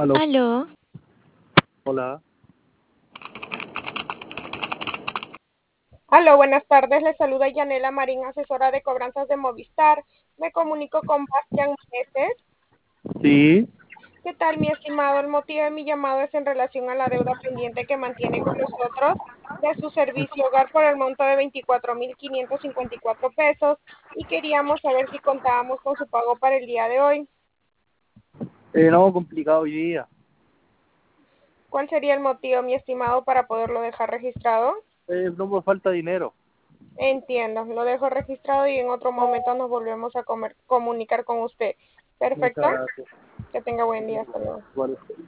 Aló, Aló, hola. Aló, buenas tardes. Les saluda Yanela Marín, asesora de cobranzas de Movistar. Me comunico con Bastián Meneses. Sí, ¿Qué tal, mi estimado? El motivo de mi llamado es en relación a la deuda pendiente que mantiene con nosotros de su servicio hogar por el monto de 24,554 pesos y queríamos saber si contábamos con su pago para el día de hoy. no, complicado hoy día. ¿Cuál sería el motivo, mi estimado, para poderlo dejar registrado? No me falta dinero. Entiendo, lo dejo registrado y en otro momento nos volvemos a comunicar con usted. Muchas Perfecto. gracias. Que tenga buen día. Hasta luego. Bueno.